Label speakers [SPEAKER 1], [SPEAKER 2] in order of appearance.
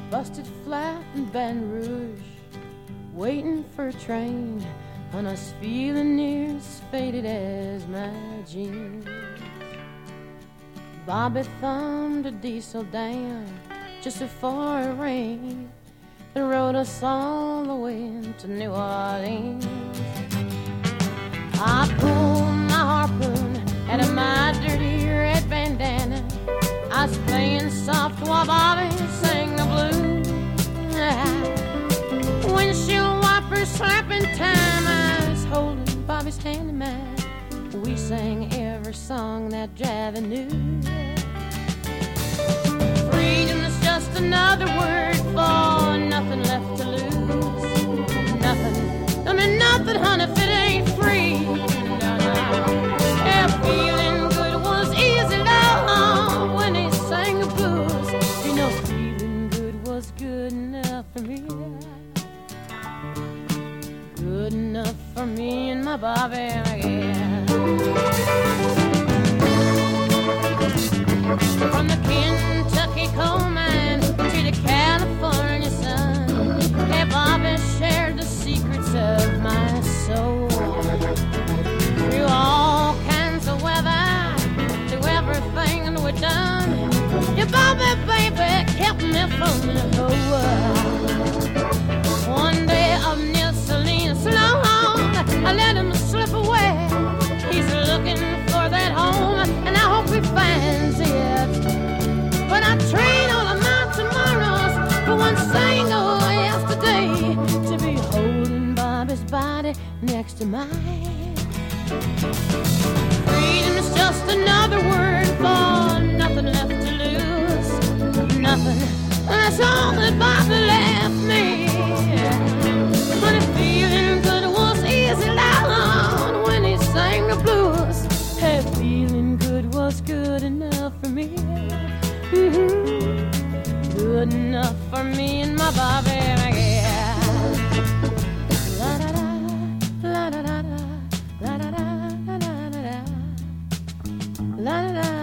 [SPEAKER 1] busted flat in Baton Rouge, waiting for a train, and I was feeling near as faded as my jeans. Bobby thumbed a diesel down just before it rained and rode us all the way to New Orleans. I pulled my harpoon out of my dirty red bandana. I was playing soft while Bobby sang the blues. Windshield wipers slapping time, I was holding Bobby's hand in mine. We sang every song that Javi knew. Freedom is just another word for nothing left to lose. Nothing, I mean nothing, honey, if it ain't free. Yeah, feeling good was easy, love, when he sang the blues. You know, feeling good was good enough for me. Good enough for me and my Bobby, yeah. From the Kentucky coal mine to the California sun, hey, Bobby shared the secrets of my soul. Through all kinds of weather, through everything that we've done, yeah, Bobby, baby, kept me from the whole world. One day up near Salinas, long, I let him slip away. He's looking for that home, and I hope he finds it. But I trade all of my tomorrows for one single yesterday, to be holding Bobby's body next to mine. Freedom is just another word for nothing left to lose. Nothing, that's all that Bobby left me. But if feeling good was easy, loud when he sang the blues. Hey, feeling good was good enough for me. Mm-hmm. Good enough for me and my Bobby, yeah. La da da, la da da da, la da da da da da, la da da.